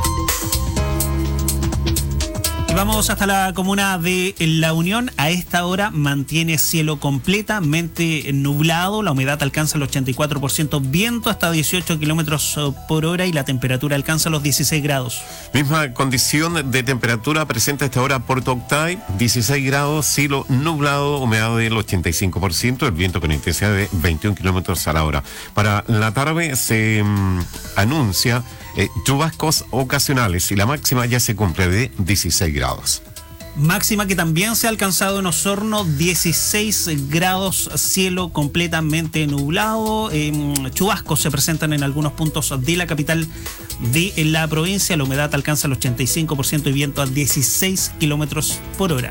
Y vamos hasta la comuna de La Unión. A esta hora mantiene cielo completamente nublado. La humedad alcanza el ochenta y cuatro por ciento, viento hasta dieciocho kilómetros por hora y la temperatura alcanza los dieciséis grados. Misma condición de temperatura presenta a esta hora Puerto Octay, dieciséis grados, cielo nublado, humedad del ochenta y cinco por ciento, el viento con intensidad de veintiún kilómetros a la hora. Para la tarde se um, anuncia eh, chubascos ocasionales y la máxima ya se cumple de dieciséis grados. Máxima que también se ha alcanzado en Osorno, dieciséis grados, cielo completamente nublado. Eh, chubascos se presentan en algunos puntos de la capital de la provincia. La humedad alcanza el ochenta y cinco por ciento y viento a dieciséis kilómetros por hora.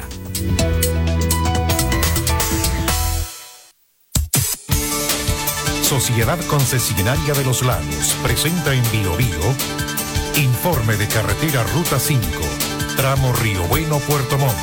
Sociedad Concesionaria de los Lagos presenta en Biobío informe de carretera Ruta cinco. Tramo Río Bueno, Puerto Montt.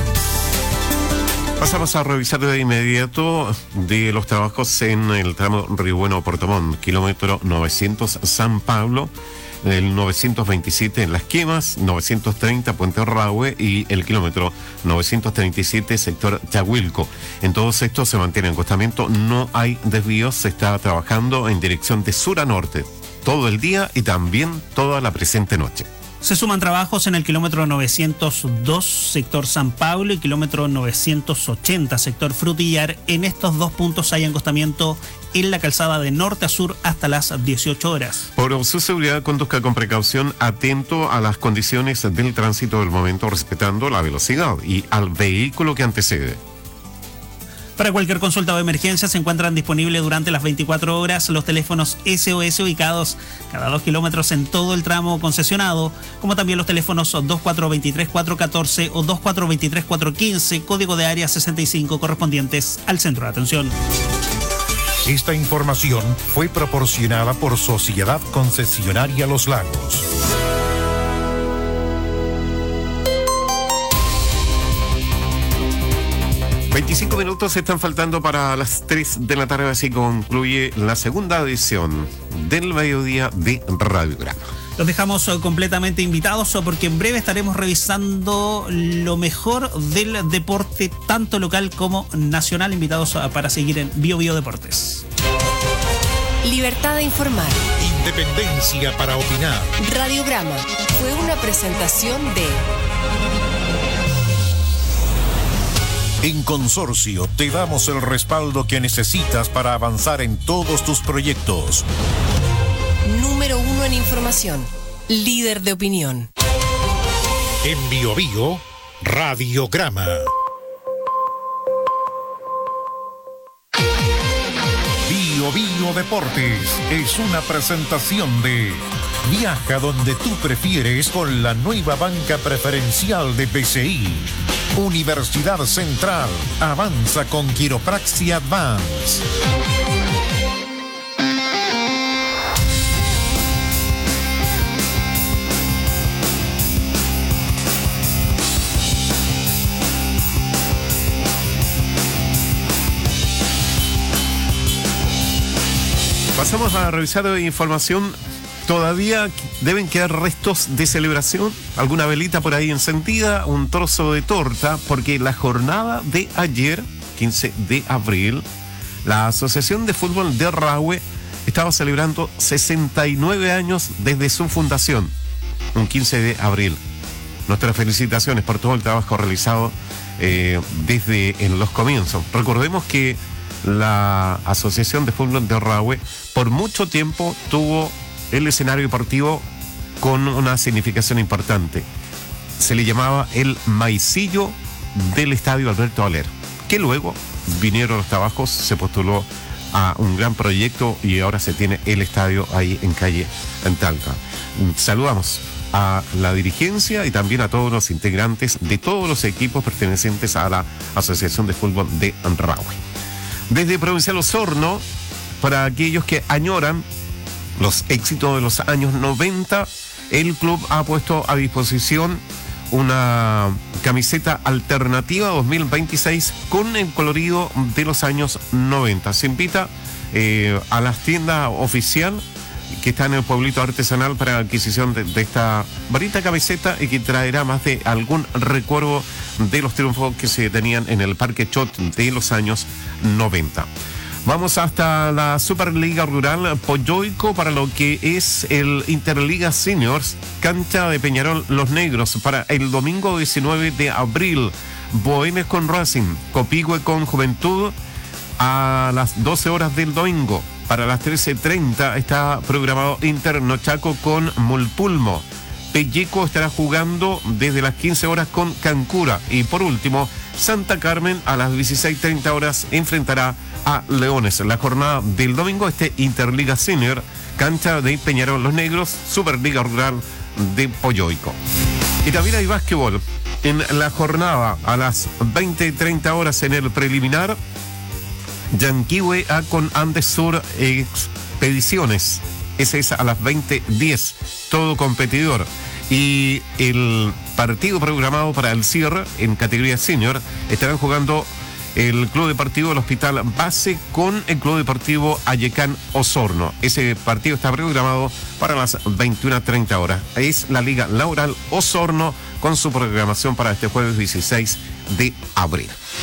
Pasamos a revisar de inmediato de los trabajos en el tramo Río Bueno, Puerto Montt, kilómetro novecientos San Pablo, el novecientos veintisiete en Las Quemas, novecientos treinta Puente Rahue y el kilómetro novecientos treinta y siete sector Chahuilco. En todos estos se mantiene acostamiento, no hay desvíos, se está trabajando en dirección de sur a norte todo el día y también toda la presente noche. Se suman trabajos en el kilómetro novecientos dos, sector San Pablo, y kilómetro novecientos ochenta, sector Frutillar. En estos dos puntos hay acostamiento en la calzada de norte a sur hasta las dieciocho horas. Por su seguridad, conduzca con precaución, atento a las condiciones del tránsito del momento, respetando la velocidad y al vehículo que antecede. Para cualquier consulta o emergencia se encuentran disponibles durante las veinticuatro horas los teléfonos S O S ubicados cada dos kilómetros en todo el tramo concesionado, como también los teléfonos dos cuatro dos tres cuatro uno cuatro o dos cuatro dos tres cuatro uno cinco, código de área sesenta y cinco, correspondientes al centro de atención. Esta información fue proporcionada por Sociedad Concesionaria Los Lagos. veinticinco minutos están faltando para las tres de la tarde, así concluye la segunda edición del mediodía de Radiograma. Los dejamos completamente invitados porque en breve estaremos revisando lo mejor del deporte, tanto local como nacional, invitados para seguir en Bio Bio Deportes. Libertad de informar. Independencia para opinar. Radiograma fue una presentación de... En Consorcio te damos el respaldo que necesitas para avanzar en todos tus proyectos. Número uno en información. Líder de opinión. En Bio Bio, Radiograma. Bio Bio Deportes es una presentación de Viaja donde tú prefieres con la nueva banca preferencial de B C I. Universidad Central avanza con Quiropraxia Advance. Pasamos a revisar información. Todavía deben quedar restos de celebración, alguna velita por ahí encendida, un trozo de torta, porque la jornada de ayer, quince de abril, la Asociación de Fútbol de Rahue estaba celebrando sesenta y nueve años desde su fundación, un quince de abril. Nuestras felicitaciones por todo el trabajo realizado eh, desde en los comienzos. Recordemos que la Asociación de Fútbol de Rahue por mucho tiempo tuvo el escenario deportivo con una significación importante. Se le llamaba el maicillo del Estadio Alberto Valer, que luego vinieron los trabajos, se postuló a un gran proyecto y ahora se tiene el estadio ahí en calle en Talca. Saludamos a la dirigencia y también a todos los integrantes de todos los equipos pertenecientes a la Asociación de Fútbol de Rahue. Desde Provincial Osorno, para aquellos que añoran los éxitos de los años noventa, el club ha puesto a disposición una camiseta alternativa dos mil veintiséis con el colorido de los años noventa. Se invita eh, a las tiendas oficial que está en el pueblito artesanal para adquisición de, de esta bonita camiseta y que traerá más de algún recuerdo de los triunfos que se tenían en el Parque Chot de los años noventa. Vamos hasta la Superliga Rural Poyoico para lo que es el Interliga Seniors, cancha de Peñarol Los Negros para el domingo diecinueve de abril. Bohemias con Racing, Copihue con Juventud a las doce horas del domingo. Para las trece treinta está programado Inter Nochaco con Mulpulmo. Pelleco estará jugando desde las quince horas con Cancura. Y por último, Santa Carmen a las dieciséis treinta horas enfrentará a Leones. La jornada del domingo, este Interliga Senior, cancha de Peñarol Los Negros, Superliga Rural de Poyoico. Y también hay básquetbol. En la jornada a las veinte treinta horas en el preliminar, Yanquihue A con Andes Sur Expediciones. Ese es a las veinte diez, todo competidor. Y el partido programado para el cierre en categoría senior estarán jugando el Club Deportivo del Hospital Base con el Club Deportivo Ayecán Osorno. Ese partido está programado para las veintiuna treinta horas. Es la Liga Laboral Osorno con su programación para este jueves dieciséis de abril.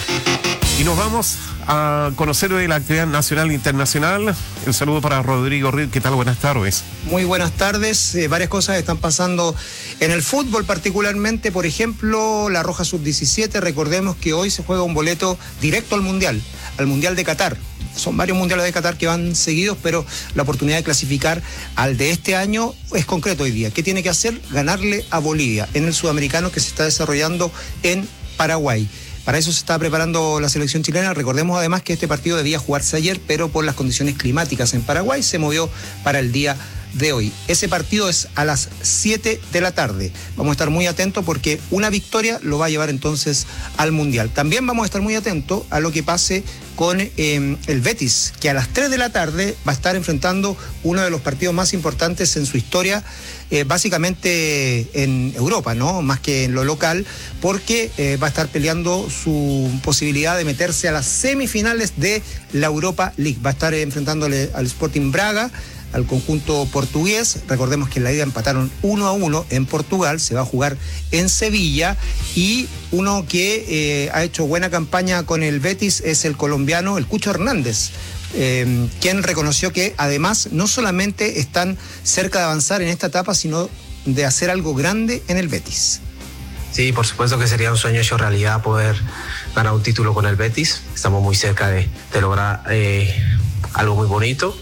Y nos vamos a conocer de la actividad nacional e internacional. El saludo para Rodrigo Riz. ¿Qué tal? Buenas tardes. Muy buenas tardes. Eh, varias cosas están pasando en el fútbol, particularmente, por ejemplo, la Roja sub diecisiete. Recordemos que hoy se juega un boleto directo al Mundial, al Mundial de Qatar. Son varios mundiales de Qatar que van seguidos, pero la oportunidad de clasificar al de este año es concreto hoy día. ¿Qué tiene que hacer? Ganarle a Bolivia en el sudamericano que se está desarrollando en Paraguay. Para eso se está preparando la selección chilena. Recordemos además que este partido debía jugarse ayer, pero por las condiciones climáticas en Paraguay se movió para el día de hoy. Ese partido es a las siete de la tarde. Vamos a estar muy atentos porque una victoria lo va a llevar entonces al Mundial. También vamos a estar muy atentos a lo que pase con eh, el Betis, que a las tres de la tarde va a estar enfrentando uno de los partidos más importantes en su historia, eh, básicamente en Europa, ¿no? Más que en lo local, porque eh, va a estar peleando su posibilidad de meterse a las semifinales de la Europa League. Va a estar enfrentándole al Sporting Braga, al conjunto portugués. Recordemos que en la ida empataron uno a uno en Portugal, se va a jugar en Sevilla, y uno que eh, ha hecho buena campaña con el Betis es el colombiano, el Cucho Hernández, eh, quien reconoció que además no solamente están cerca de avanzar en esta etapa, sino de hacer algo grande en el Betis. Sí, por supuesto que sería un sueño hecho realidad poder ganar un título con el Betis. Estamos muy cerca de, de lograr eh, algo muy bonito.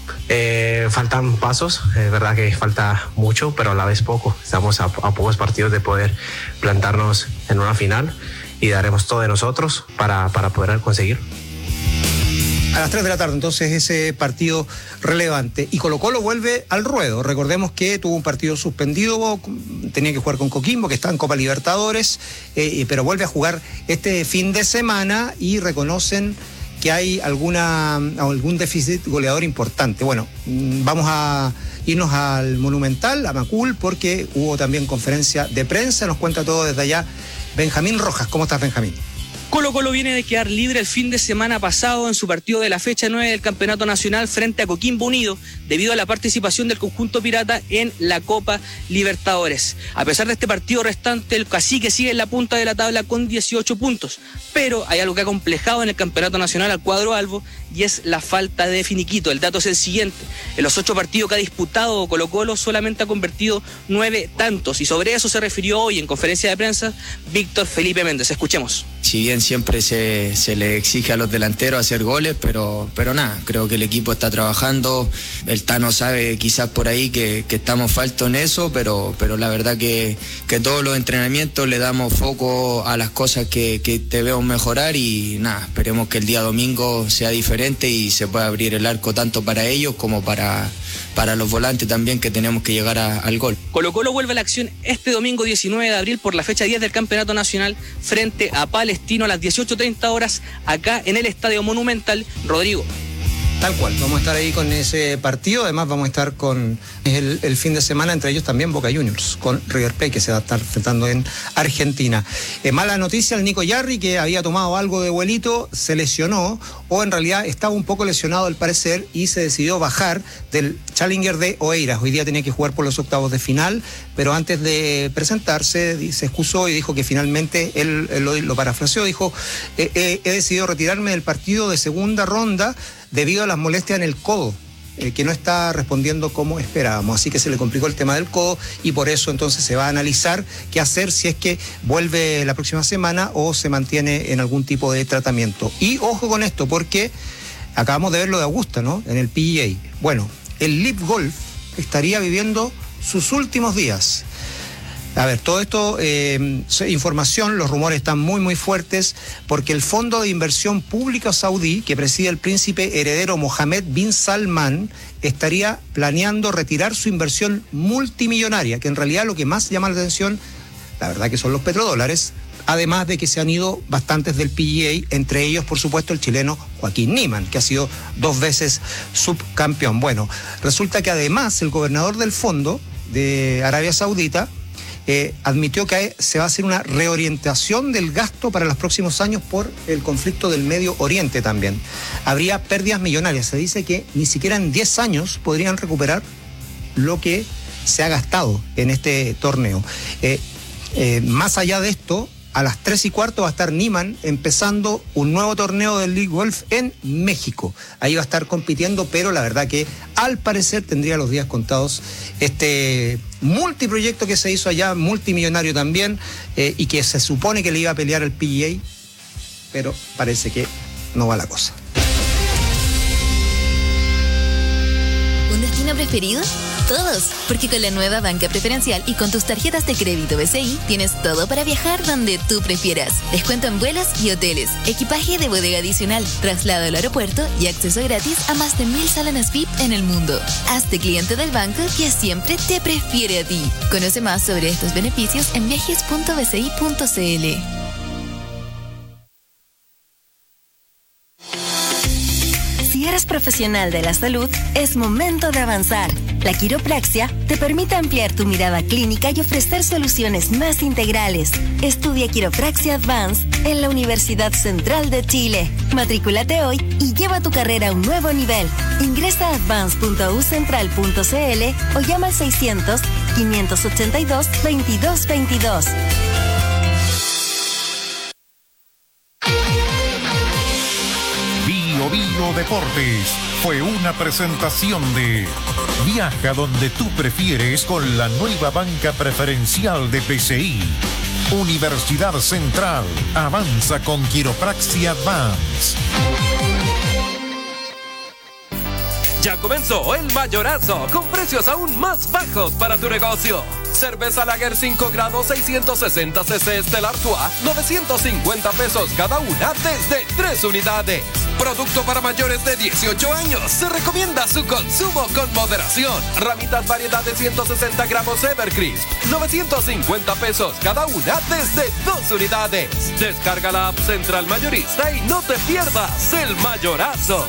Eh, faltan pasos, es verdad que falta mucho, pero a la vez poco. Estamos a, a pocos partidos de poder plantarnos en una final y daremos todo de nosotros para, para poder conseguir. A las tres de la tarde, entonces, ese partido relevante. Y Colo-Colo vuelve al ruedo. Recordemos que tuvo un partido suspendido, tenía que jugar con Coquimbo, que está en Copa Libertadores, eh, pero vuelve a jugar este fin de semana y reconocen que hay alguna algún déficit goleador importante. Bueno, vamos a irnos al Monumental, a Macul, porque hubo también conferencia de prensa. Nos cuenta todo desde allá Benjamín Rojas. ¿Cómo estás, Benjamín? Colo Colo viene de quedar libre el fin de semana pasado en su partido de la fecha nueve del Campeonato Nacional frente a Coquimbo Unido, debido a la participación del conjunto pirata en la Copa Libertadores. A pesar de este partido restante, el Cacique sigue en la punta de la tabla con dieciocho puntos, pero hay algo que ha complejado en el Campeonato Nacional al cuadro albo, y es la falta de finiquito. El dato es el siguiente: en los ocho partidos que ha disputado Colo Colo solamente ha convertido nueve tantos, y sobre eso se refirió hoy en conferencia de prensa Víctor Felipe Méndez. Escuchemos. Si bien siempre se, se le exige a los delanteros hacer goles, pero, pero nada, creo que el equipo está trabajando. El Tano sabe quizás por ahí que, que estamos faltos en eso, pero, pero la verdad que, que todos los entrenamientos le damos foco a las cosas que, que debemos mejorar, y nada, esperemos que el día domingo sea diferente y se pueda abrir el arco tanto para ellos como para, para los volantes también, que tenemos que llegar a, al gol. Colo Colo vuelve a la acción este domingo diecinueve de abril por la fecha diez del Campeonato Nacional frente a Palestino a las dieciocho treinta horas acá en el Estadio Monumental. Rodrigo. Tal cual, vamos a estar ahí con ese partido. Además vamos a estar con el, el fin de semana, entre ellos también Boca Juniors, con River Plate, que se va a estar enfrentando en Argentina. Eh, mala noticia, el Nico Yarri, que había tomado algo de vuelito, se lesionó, o en realidad estaba un poco lesionado al parecer, y se decidió bajar del Challenger de Oeiras. Hoy día tenía que jugar por los octavos de final, pero antes de presentarse se excusó y dijo que finalmente, él, él lo, lo parafraseó, dijo, eh, eh, he decidido retirarme del partido de segunda ronda debido a las molestias en el codo, eh, que no está respondiendo como esperábamos. Así que se le complicó el tema del codo, y por eso entonces se va a analizar qué hacer, si es que vuelve la próxima semana o se mantiene en algún tipo de tratamiento. Y ojo con esto, porque acabamos de ver lo de Augusta, ¿no? En el P G A. Bueno, el Live Golf estaría viviendo sus últimos días. A ver, todo esto, eh, información, los rumores están muy, muy fuertes, porque el Fondo de Inversión Pública Saudí, que preside el príncipe heredero Mohammed bin Salman, estaría planeando retirar su inversión multimillonaria, que en realidad lo que más llama la atención, la verdad que son los petrodólares, además de que se han ido bastantes del P G A, entre ellos, por supuesto, el chileno Joaquín Niemann, que ha sido dos veces subcampeón. Bueno, resulta que además el gobernador del fondo de Arabia Saudita Eh, admitió que se va a hacer una reorientación del gasto para los próximos años por el conflicto del Medio Oriente también. Habría pérdidas millonarias. Se dice que ni siquiera en diez años podrían recuperar lo que se ha gastado en este torneo. Eh, eh, más allá de esto, a las tres y cuarto va a estar Niemann empezando un nuevo torneo del League Golf en México. Ahí va a estar compitiendo, pero la verdad que al parecer tendría los días contados este multiproyecto que se hizo allá, multimillonario también, eh, y que se supone que le iba a pelear al P G A, pero parece que no va la cosa. ¿Un destino preferido? Todos, porque con la nueva banca preferencial y con tus tarjetas de crédito B C I tienes todo para viajar donde tú prefieras. Descuento en vuelos y hoteles, equipaje de bodega adicional, traslado al aeropuerto y acceso gratis a más de mil salones V I P en el mundo. Hazte cliente del banco que siempre te prefiere a ti. Conoce más sobre estos beneficios en viajes punto b c i punto c l. Si eres profesional de la salud, es momento de avanzar. La quiropraxia te permite ampliar tu mirada clínica y ofrecer soluciones más integrales. Estudia Quiropraxia Advance en la Universidad Central de Chile. Matrículate hoy y lleva tu carrera a un nuevo nivel. Ingresa a advance punto u central punto c l o llama al seiscientos, quinientos ochenta y dos, veintidós veintidós. Bio Bio Deportes fue una presentación de Viaja donde tú prefieres con la nueva banca preferencial de P C I. Universidad Central avanza con Quiropraxia Advance. Ya comenzó el mayorazo con precios aún más bajos para tu negocio. Cerveza Lager cinco grados seiscientos sesenta centilitros Stella Artois, novecientos cincuenta pesos cada una desde tres unidades. Producto para mayores de dieciocho años. Se recomienda su consumo con moderación. Ramitas variedad de ciento sesenta gramos Evercrisp, novecientos cincuenta pesos cada una desde dos unidades. Descarga la app Central Mayorista y no te pierdas el mayorazo.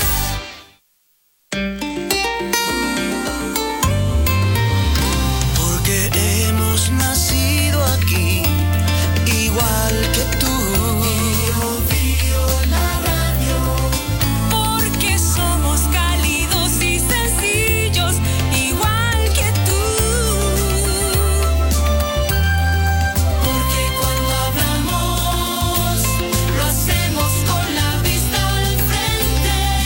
Porque hemos nacido aquí, igual que tú. Lo hacemos con la vista al frente.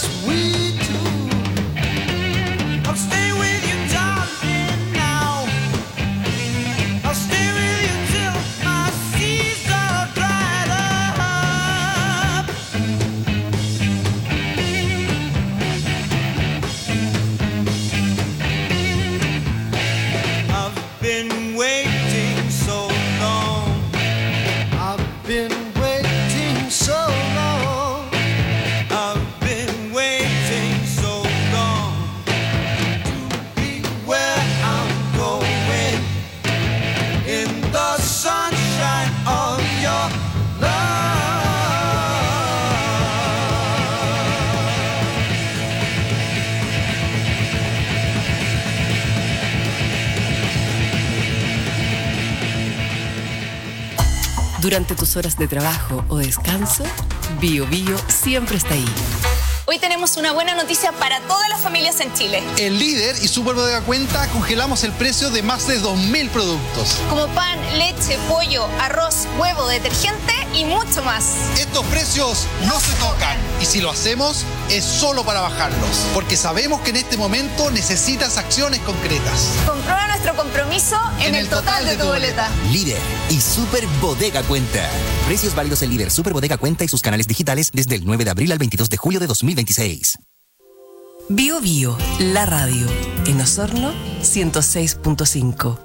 Durante tus horas de trabajo o descanso, Bio Bio siempre está ahí. Hoy tenemos una buena noticia para todas las familias en Chile. En Líder y Super Bodega Cuenta congelamos el precio de más de dos mil productos. Como pan, leche, pollo, arroz, huevo, detergente y mucho más. Estos precios no se tocan y si lo hacemos es solo para bajarlos, porque sabemos que en este momento necesitas acciones concretas. Comprueba nuestro compromiso en, en el, el total, total de, de tu boleta. boleta. Líder y Super Bodega Cuenta. Precios válidos en Líder, Super Bodega Cuenta y sus canales digitales desde el nueve de abril al veintidós de julio de dos mil veintiséis. Bio Bio, la radio. En Osorno, ciento seis punto cinco.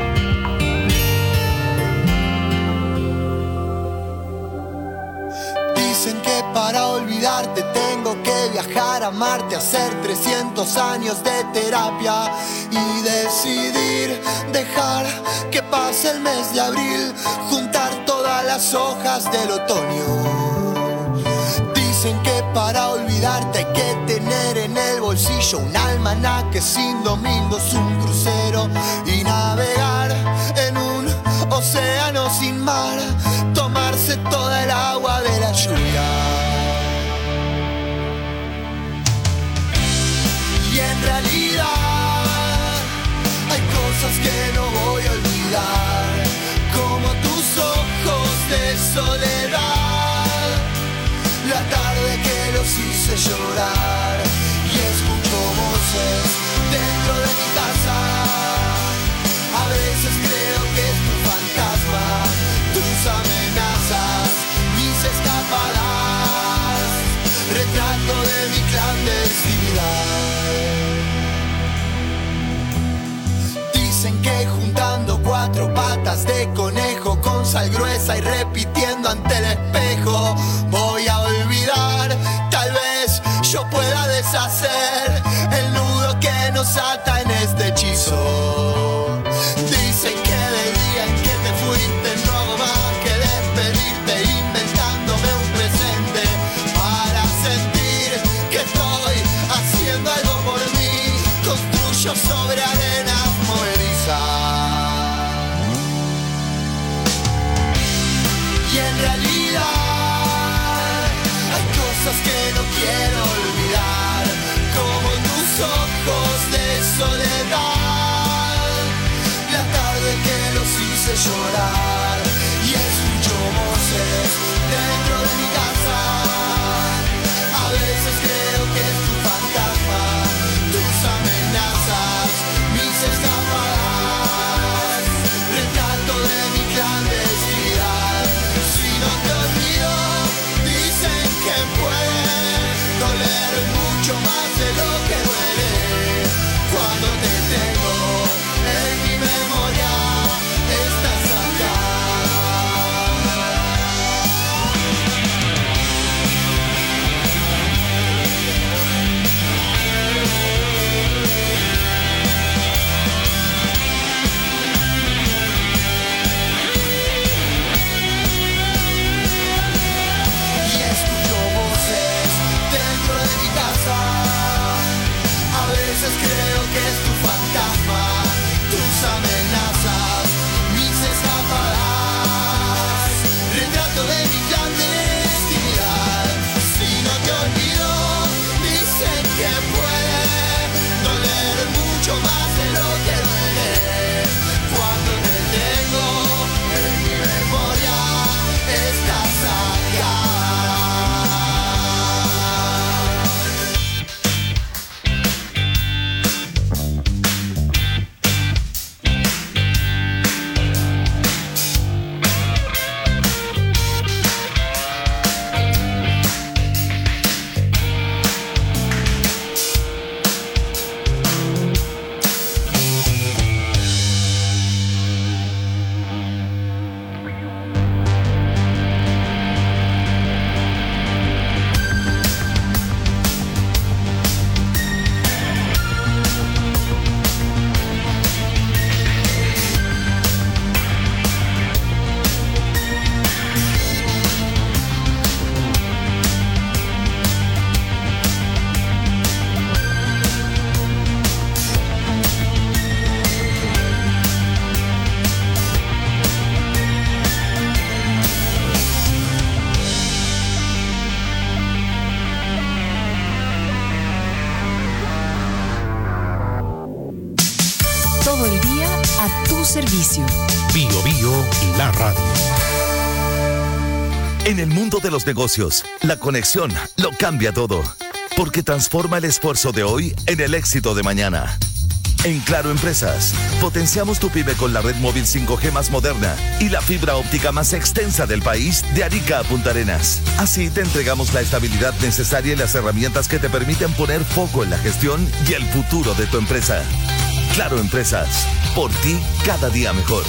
Dicen que para olvidarte tengo que viajar a Marte, hacer trescientos años de terapia y decidir dejar que pase el mes de abril, juntar todas las hojas del otoño. Dicen que para olvidarte hay que tener en el bolsillo un almanaque sin domingos, un crucero y navegar en un océano sin mar, tomarse toda el agua de la lluvia. Y en realidad hay cosas que no voy a olvidar, como tus ojos de soledad, la tarde que los hice llorar, y escucho voces dentro de mi casa. A veces creo que es tu fantasma, tus amenazas, mis escapadas, retrato de mi clandestinidad. Dicen que juntando cuatro patas de conejo con sal gruesa y repitiendo ante el espejo voy a olvidar. Tal vez yo pueda deshacer el nudo que nos ata en este hechizo. Dicen que del día en que te fuiste no hago más que despedirte, inventándome un presente para sentir que estoy haciendo algo por mí. Construyo sobre arena movediza. Y en realidad hay cosas que no quiero olvidar, como tus ojos de soledad, la tarde que los hice llorar, y escucho voces dentro de mi casa. A veces creo que es tu fantasma, tus amenazas, mis escapadas, retrato de mi clandestinidad. Si no te olvido, dicen que puede doler mucho más de lo que duele cuando te tengo en mi memoria. Estás acá. Y escucho voces dentro de mi casa. A veces creo que es tu fantasma, tus amenazas, mis escapadas, retrato de mi clandestinidad. Si no te olvido, dicen que puede doler mucho más de lo que duele cuando te tengo en mi memoria. Estás acá. servicio. Bio Bio, la radio. En el mundo de los negocios, la conexión lo cambia todo, porque transforma el esfuerzo de hoy en el éxito de mañana. En Claro Empresas, potenciamos tu pyme con la red móvil cinco G más moderna y la fibra óptica más extensa del país de Arica a Punta Arenas. Así te entregamos la estabilidad necesaria y las herramientas que te permiten poner foco en la gestión y el futuro de tu empresa. Claro Empresas, por ti cada día mejor.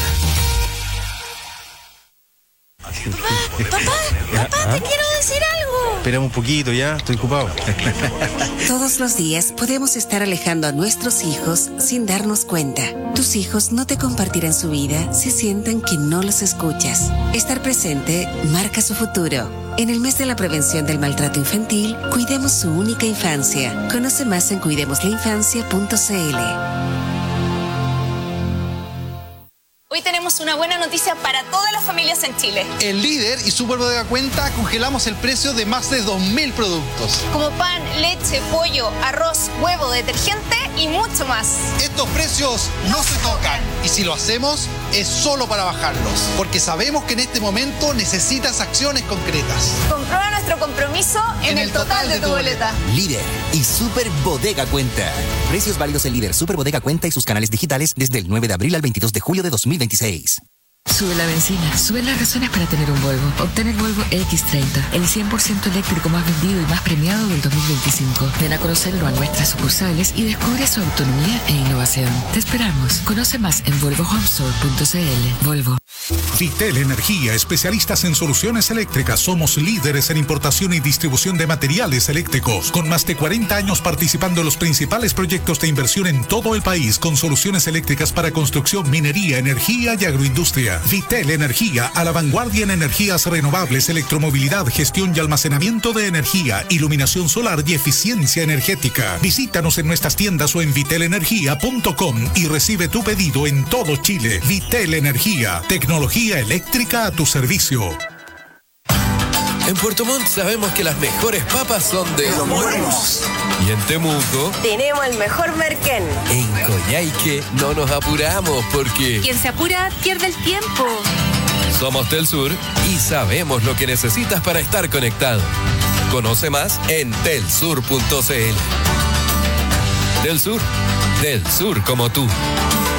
Papá, papá, papá, te quiero decir algo. Espérame un poquito, ya, estoy ocupado. Todos los días podemos estar alejando a nuestros hijos sin darnos cuenta. Tus hijos no te compartirán su vida si sienten que no los escuchas. Estar presente marca su futuro. En el mes de la prevención del maltrato infantil, cuidemos su única infancia. Conoce más en cuidemos la infancia punto c l. Hoy tenemos una buena noticia para todas las familias en Chile. En Líder y Super Bodega Cuenta congelamos el precio de más de dos mil productos. Como pan, leche, pollo, arroz, huevo, detergente y mucho más. Estos precios no se tocan. Y si lo hacemos, es solo para bajarlos. Porque sabemos que en este momento necesitas acciones concretas. Comprueba nuestro compromiso en, en el, el total, total de, de tu boleta. Líder y Super Bodega Cuenta. Precios válidos en Líder, Super Bodega Cuenta y sus canales digitales desde el nueve de abril al veintidós de julio de dos mil veintiséis. Sube la benzina, sube las razones para tener un Volvo. Obtén el Volvo equis treinta, el cien por ciento eléctrico más vendido y más premiado del dos mil veinticinco. Ven a conocerlo a nuestras sucursales y descubre su autonomía e innovación. Te esperamos. Conoce más en volvo home store punto c l. Volvo. Vitel Energía, especialistas en soluciones eléctricas. Somos líderes en importación y distribución de materiales eléctricos. Con más de cuarenta años participando en los principales proyectos de inversión en todo el país, con soluciones eléctricas para construcción, minería, energía y agroindustria. Vitel Energía, a la vanguardia en energías renovables, electromovilidad, gestión y almacenamiento de energía, iluminación solar y eficiencia energética. Visítanos en nuestras tiendas o en vitel energía punto com y recibe tu pedido en todo Chile. Vitel Energía, tecnología eléctrica a tu servicio. En Puerto Montt sabemos que las mejores papas son de Los Buenos. Y en Temuco tenemos el mejor merquén. En Coyhaique no nos apuramos porque quien se apura pierde el tiempo. Somos Telsur y sabemos lo que necesitas para estar conectado. Conoce más en telsur punto c l. Telsur, del sur como tú.